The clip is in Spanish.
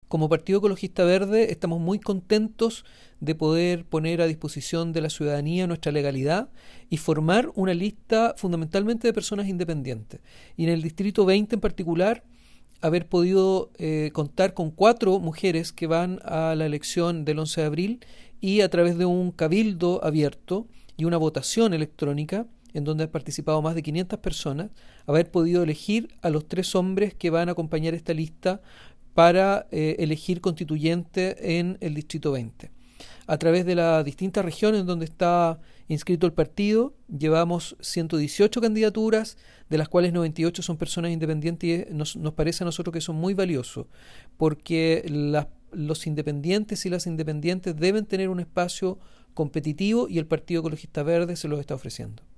como Partido Ecologista Verde estamos muy contentos de poder poner a disposición de la ciudadanía nuestra legalidad y formar una lista fundamentalmente de personas independientes. Y en el Distrito 20 en particular, haber podido contar con 4 mujeres que van a la elección del 11 de abril y a través de un cabildo abierto y una votación electrónica en donde han participado más de 500 personas, haber podido elegir a los 3 hombres que van a acompañar esta lista para elegir constituyente en el Distrito 20. A través de las distintas regiones donde está inscrito el partido, llevamos 118 candidaturas, de las cuales 98 son personas independientes y nos parece a nosotros que son muy valiosos, porque los independientes y las independientes deben tener un espacio competitivo y el Partido Ecologista Verde se los está ofreciendo.